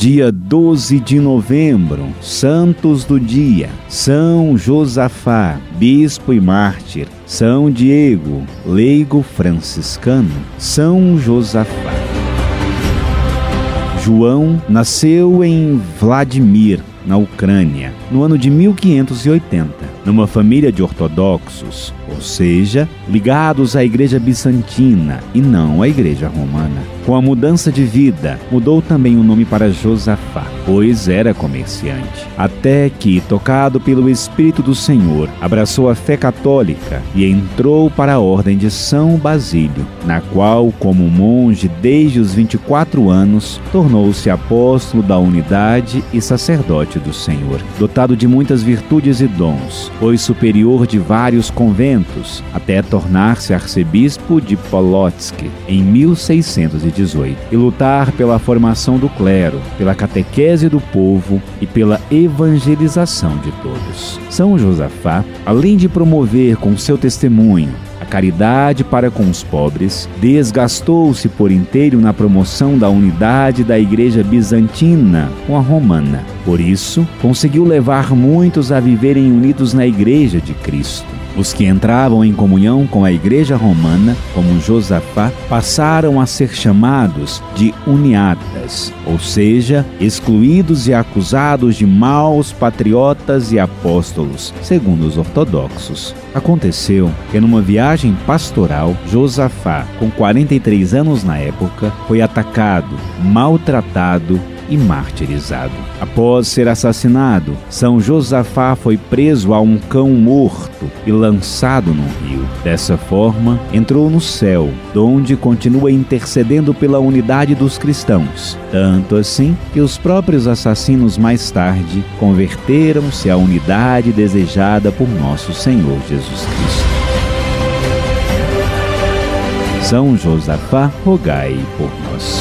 Dia 12 de novembro, santos do dia: São Josafá, bispo e mártir; São Diego, leigo franciscano; São Josafá. João nasceu em Vladimir, na Ucrânia, no ano de 1580, numa família de ortodoxos, ou seja, ligados à Igreja Bizantina e não à Igreja Romana. Com a mudança de vida, mudou também o nome para Josafá, pois era comerciante, até que, tocado pelo Espírito do Senhor, abraçou a fé católica e entrou para a Ordem de São Basílio, na qual, como monge desde os 24 anos, tornou-se apóstolo da unidade e sacerdote do Senhor. Dotado de muitas virtudes e dons, foi superior de vários conventos, até tornar-se arcebispo de Polotsk em 1618, e lutar pela formação do clero, pela catequese do povo e pela evangelização de todos. São Josafá, além de promover com seu testemunho a caridade para com os pobres, desgastou-se por inteiro na promoção da unidade da Igreja Bizantina com a Romana. Por isso, conseguiu levar muitos a viverem unidos na Igreja de Cristo. Os que entravam em comunhão com a Igreja Romana, como Josafá, passaram a ser chamados de uniatas, ou seja, excluídos e acusados de maus patriotas e apóstolos, segundo os ortodoxos. Aconteceu que, numa viagem pastoral, Josafá, com 43 anos na época, foi atacado, maltratado e martirizado. Após ser assassinado, São Josafá foi preso a um cão morto e lançado no rio. Dessa forma, entrou no céu, donde continua intercedendo pela unidade dos cristãos, tanto assim que os próprios assassinos mais tarde converteram-se à unidade desejada por nosso Senhor Jesus Cristo. São Josafá, rogai por nós.